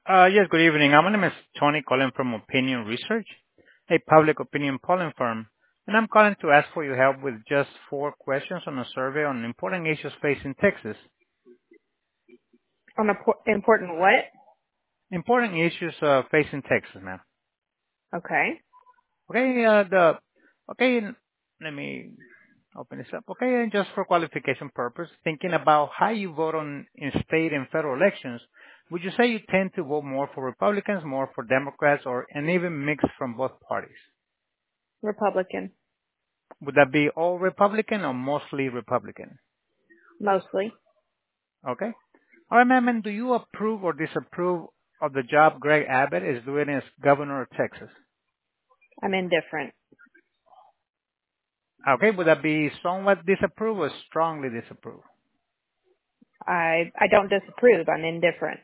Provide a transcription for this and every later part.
Yes, good evening. My name is Tony calling from Opinion Research, a public opinion polling firm, and I'm calling to ask for your help with just 4 questions on a survey on important issues facing Texas. On a important what? Important issues facing Texas, ma'am. Okay. Okay, okay, let me open this up. Okay, and just for qualification purpose, thinking about how you vote on in state and federal elections, would you say you tend to vote more for Republicans, more for Democrats, or an even mix from both parties? Republican. Would that be all Republican or mostly Republican? Mostly. Okay. All right, ma'am, and do you approve or disapprove of the job Greg Abbott is doing as governor of Texas? I'm indifferent. Okay, would that be somewhat disapprove or strongly disapprove? I don't disapprove. I'm indifferent.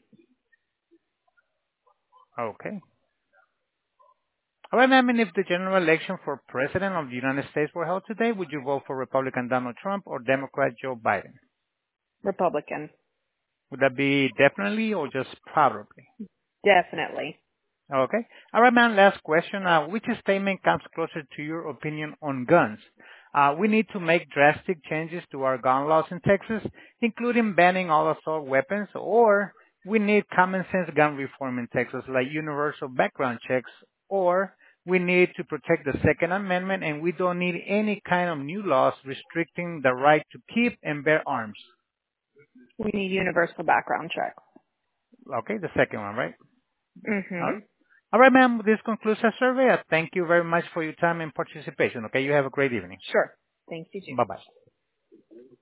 Okay. All right, ma'am, and if the general election for president of the United States were held today, would you vote for Republican Donald Trump or Democrat Joe Biden? Republican. Would that be definitely or just probably? Definitely. Okay. All right, ma'am, last question. Which statement comes closer to your opinion on guns? We need to make drastic changes to our gun laws in Texas, including banning all assault weapons, or we need common sense gun reform in Texas, like universal background checks, or we need to protect the Second Amendment and we don't need any kind of new laws restricting the right to keep and bear arms. We need universal background checks. Okay, the second one, right? Mm-hmm. All right, ma'am. This concludes our survey. Thank you very much for your time and participation. Okay, you have a great evening. Sure. Thanks, you too. Bye-bye.